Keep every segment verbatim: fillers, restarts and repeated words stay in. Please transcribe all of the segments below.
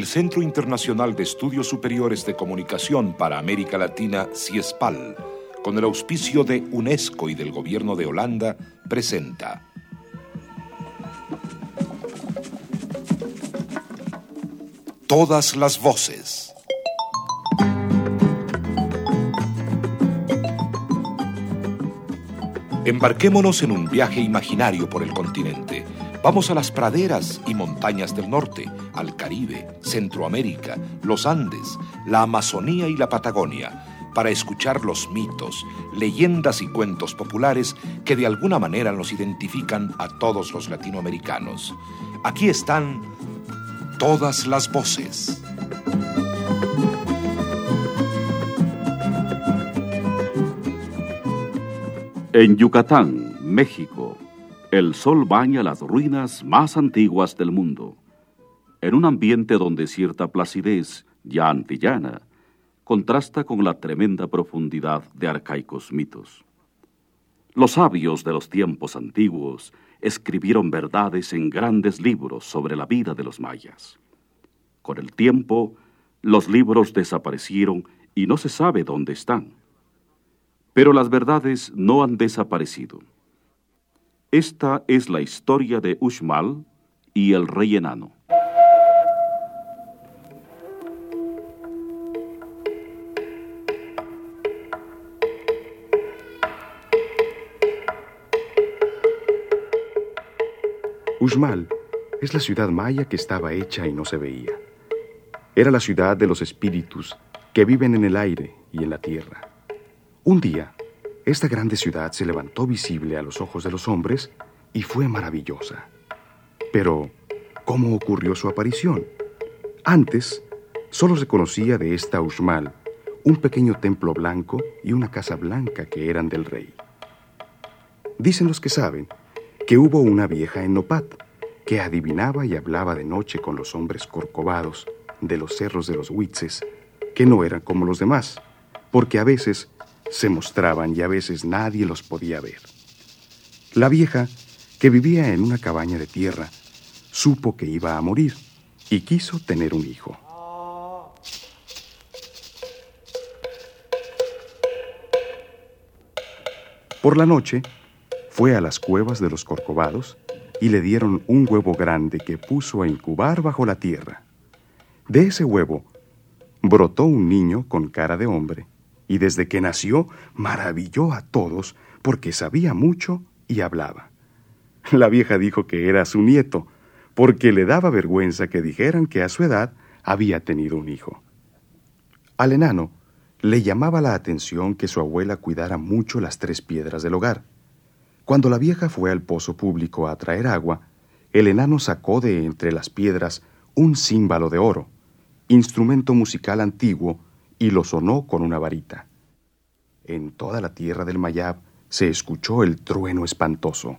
Centro Internacional de Estudios Superiores de Comunicación para América Latina, CIESPAL, con el auspicio de UNESCO y del Gobierno de Holanda, presenta Todas las voces. Embarquémonos en un viaje imaginario por el continente. Vamos a las praderas y montañas del norte, al Caribe, Centroamérica, los Andes, la Amazonía y la Patagonia, para escuchar los mitos, leyendas y cuentos populares que de alguna manera nos identifican a todos los latinoamericanos. Aquí están todas las voces. En Yucatán, México, el sol baña las ruinas más antiguas del mundo, en un ambiente donde cierta placidez, ya antillana, contrasta con la tremenda profundidad de arcaicos mitos. Los sabios de los tiempos antiguos escribieron verdades en grandes libros sobre la vida de los mayas. Con el tiempo, los libros desaparecieron y no se sabe dónde están. Pero las verdades no han desaparecido. Esta es la historia de Uxmal y el rey enano. Uxmal es la ciudad maya que estaba hecha y no se veía. Era la ciudad de los espíritus que viven en el aire y en la tierra. Un día, esta grande ciudad se levantó visible a los ojos de los hombres y fue maravillosa. Pero, ¿cómo ocurrió su aparición? Antes, solo se conocía de esta Uxmal un pequeño templo blanco y una casa blanca que eran del rey. Dicen los que saben que hubo una vieja en Nopat que adivinaba y hablaba de noche con los hombres corcovados de los cerros de los Huitzes, que no eran como los demás, porque a veces se mostraban y a veces nadie los podía ver. La vieja, que vivía en una cabaña de tierra, supo que iba a morir y quiso tener un hijo. Por la noche, fue a las cuevas de los corcovados y le dieron un huevo grande que puso a incubar bajo la tierra. De ese huevo brotó un niño con cara de hombre, y desde que nació maravilló a todos porque sabía mucho y hablaba. La vieja dijo que era su nieto, porque le daba vergüenza que dijeran que a su edad había tenido un hijo. Al enano le llamaba la atención que su abuela cuidara mucho las tres piedras del hogar. Cuando la vieja fue al pozo público a traer agua, el enano sacó de entre las piedras un címbalo de oro, instrumento musical antiguo, y lo sonó con una varita. En toda la tierra del Mayab se escuchó el trueno espantoso.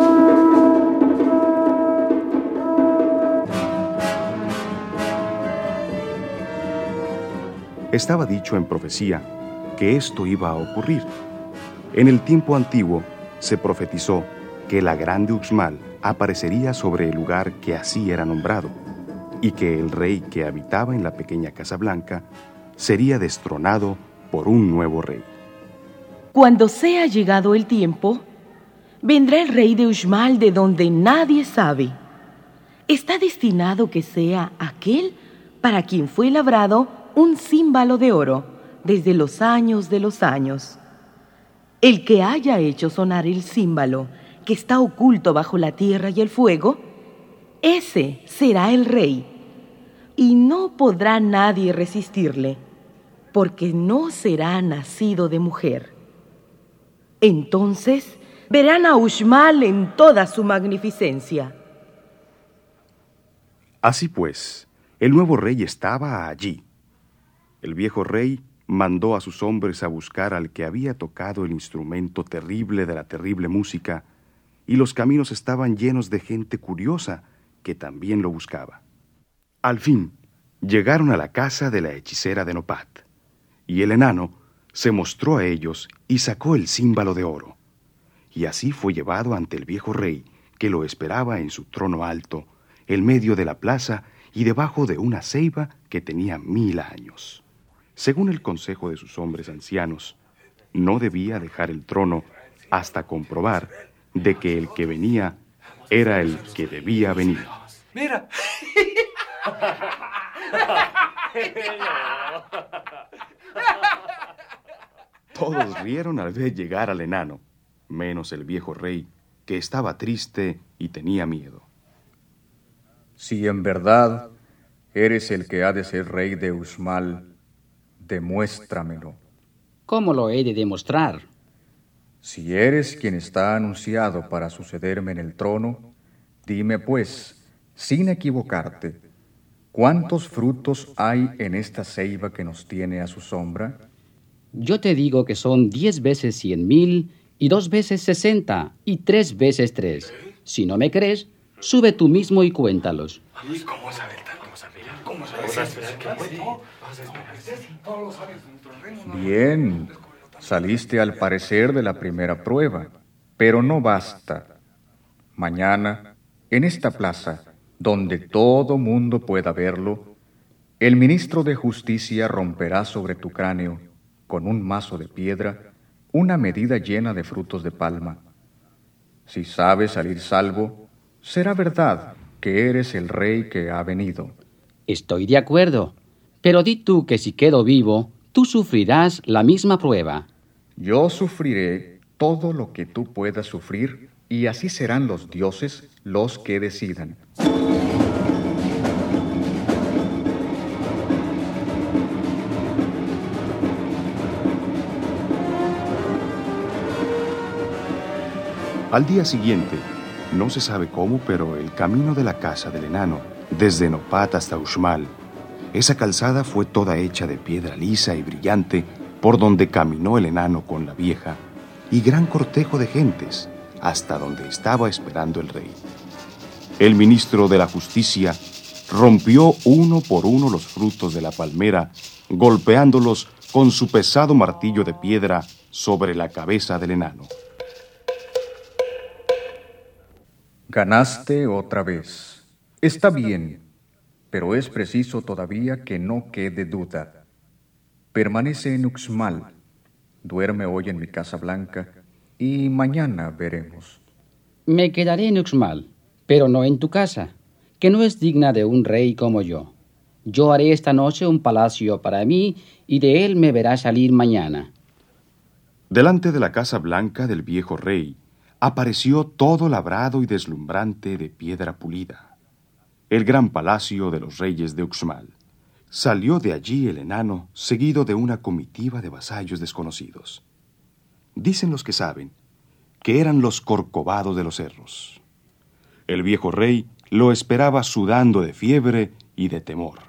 Estaba dicho en profecía que esto iba a ocurrir. En el tiempo antiguo se profetizó que la grande Uxmal aparecería sobre el lugar que así era nombrado, y que el rey que habitaba en la pequeña Casa Blanca sería destronado por un nuevo rey. Cuando sea llegado el tiempo, vendrá el rey de Uxmal de donde nadie sabe. Está destinado que sea aquel para quien fue labrado un címbalo de oro desde los años de los años. El que haya hecho sonar el címbalo que está oculto bajo la tierra y el fuego, ese será el rey, y no podrá nadie resistirle, porque no será nacido de mujer. Entonces verán a Uxmal en toda su magnificencia. Así pues, el nuevo rey estaba allí. El viejo rey mandó a sus hombres a buscar al que había tocado el instrumento terrible de la terrible música, y los caminos estaban llenos de gente curiosa que también lo buscaba. Al fin, llegaron a la casa de la hechicera de Nopat, y el enano se mostró a ellos y sacó el címbalo de oro. Y así fue llevado ante el viejo rey, que lo esperaba en su trono alto, en medio de la plaza, y debajo de una ceiba que tenía mil años. Según el consejo de sus hombres ancianos, no debía dejar el trono hasta comprobar de que el que venía era el que debía venir. ¡Mira! Todos rieron al ver llegar al enano, menos el viejo rey, que estaba triste y tenía miedo. Si en verdad eres el que ha de ser rey de Uxmal, demuéstramelo. ¿Cómo lo he de demostrar? Si eres quien está anunciado para sucederme en el trono, dime pues, sin equivocarte, ¿cuántos frutos hay en esta ceiba que nos tiene a su sombra? Yo te digo que son diez veces cien mil, y dos veces sesenta, y tres veces tres. Si no me crees, sube tú mismo y cuéntalos. ¿Cómo saber tal? ¿Cómo saber? ¿Cómo saber? Bien, saliste al parecer de la primera prueba, pero no basta. Mañana, en esta plaza, donde todo mundo pueda verlo, el ministro de Justicia romperá sobre tu cráneo, con un mazo de piedra, una medida llena de frutos de palma. Si sabes salir salvo, será verdad que eres el rey que ha venido. Estoy de acuerdo, pero di tú que si quedo vivo, tú sufrirás la misma prueba. Yo sufriré todo lo que tú puedas sufrir, y así serán los dioses los que decidan. Al día siguiente, no se sabe cómo, pero el camino de la casa del enano, desde Nopat hasta Uxmal, esa calzada fue toda hecha de piedra lisa y brillante, por donde caminó el enano con la vieja, y gran cortejo de gentes, hasta donde estaba esperando el rey. El ministro de la Justicia rompió uno por uno los frutos de la palmera, golpeándolos con su pesado martillo de piedra sobre la cabeza del enano. Ganaste otra vez. Está bien, pero es preciso todavía que no quede duda. Permanece en Uxmal, duerme hoy en mi casa blanca y mañana veremos. Me quedaré en Uxmal, pero no en tu casa, que no es digna de un rey como yo. Yo haré esta noche un palacio para mí y de él me verás salir mañana. Delante de la casa blanca del viejo rey, apareció todo labrado y deslumbrante de piedra pulida. El gran palacio de los reyes de Uxmal. Salió de allí el enano, seguido de una comitiva de vasallos desconocidos. Dicen los que saben que eran los corcovados de los cerros. El viejo rey lo esperaba sudando de fiebre y de temor.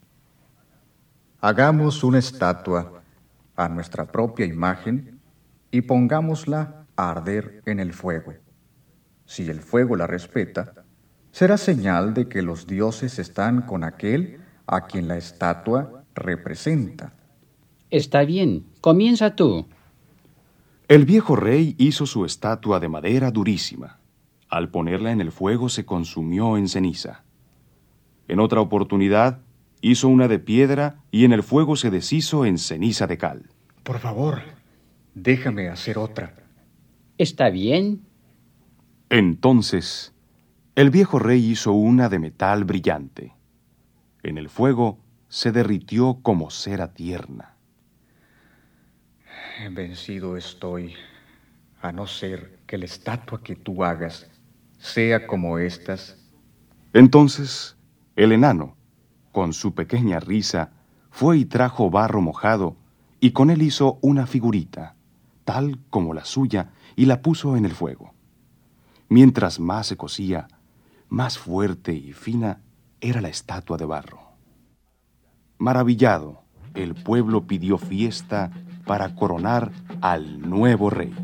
Hagamos una estatua a nuestra propia imagen y pongámosla a arder en el fuego. Si el fuego la respeta, será señal de que los dioses están con aquel a quien la estatua representa. Está bien, comienza tú. El viejo rey hizo su estatua de madera durísima. Al ponerla en el fuego se consumió en ceniza. En otra oportunidad, hizo una de piedra y en el fuego se deshizo en ceniza de cal. Por favor, déjame hacer otra. ¿Está bien? Entonces, el viejo rey hizo una de metal brillante. En el fuego se derritió como cera tierna. Vencido estoy, a no ser que la estatua que tú hagas sea como estas. Entonces, el enano, con su pequeña risa, fue y trajo barro mojado, y con él hizo una figurita, tal como la suya, y la puso en el fuego. Mientras más se cocía, más fuerte y fina era la estatua de barro. Maravillado, el pueblo pidió fiesta para coronar al nuevo rey.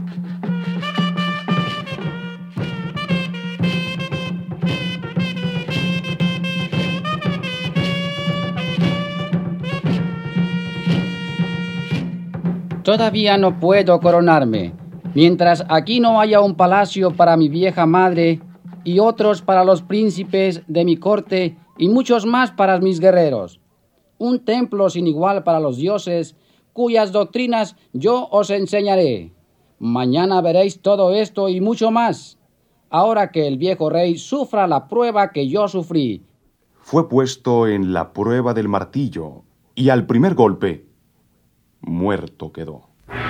Todavía no puedo coronarme. Mientras aquí no haya un palacio para mi vieja madre y otros para los príncipes de mi corte y muchos más para mis guerreros. Un templo sin igual para los dioses, cuyas doctrinas yo os enseñaré. Mañana veréis todo esto y mucho más, ahora que el viejo rey sufra la prueba que yo sufrí. Fue puesto en la prueba del martillo, y al primer golpe, muerto quedó.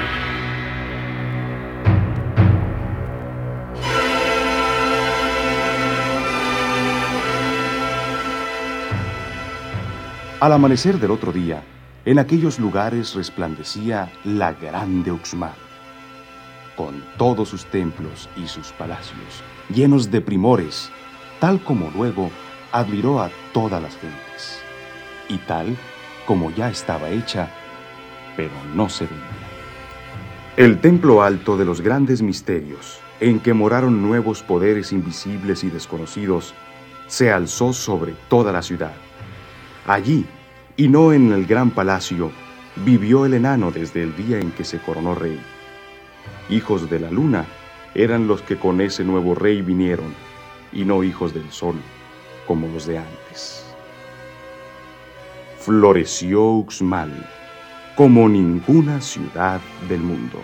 Al amanecer del otro día, en aquellos lugares resplandecía la grande Uxmal, con todos sus templos y sus palacios, llenos de primores, tal como luego admiró a todas las gentes, y tal como ya estaba hecha, pero no se veía. El templo alto de los grandes misterios, en que moraron nuevos poderes invisibles y desconocidos, se alzó sobre toda la ciudad. Allí, y no en el gran palacio, vivió el enano desde el día en que se coronó rey. Hijos de la luna eran los que con ese nuevo rey vinieron, y no hijos del sol, como los de antes. Floreció Uxmal como ninguna ciudad del mundo.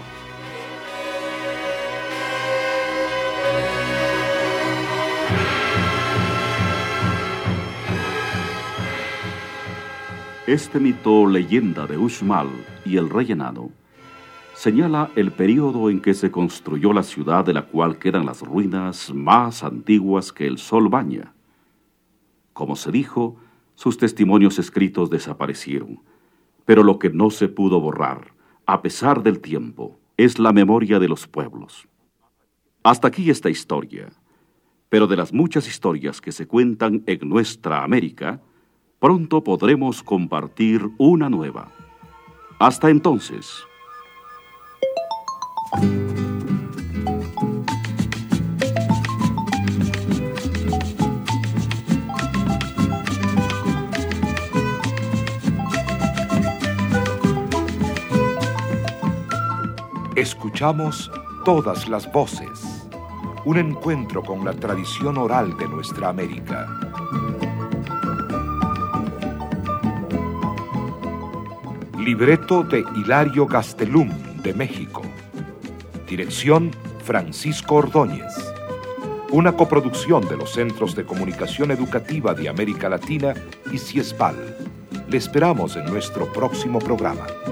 Este mito leyenda de Uxmal y el rey enano señala el período en que se construyó la ciudad de la cual quedan las ruinas más antiguas que el sol baña. Como se dijo, sus testimonios escritos desaparecieron, pero lo que no se pudo borrar, a pesar del tiempo, es la memoria de los pueblos. Hasta aquí esta historia, pero de las muchas historias que se cuentan en nuestra América, pronto podremos compartir una nueva. Hasta entonces. Escuchamos todas las voces, un encuentro con la tradición oral de nuestra América. Libreto de Hilario Gastelum, de México. Dirección Francisco Ordóñez. Una coproducción de los Centros de Comunicación Educativa de América Latina y CIESPAL. Le esperamos en nuestro próximo programa.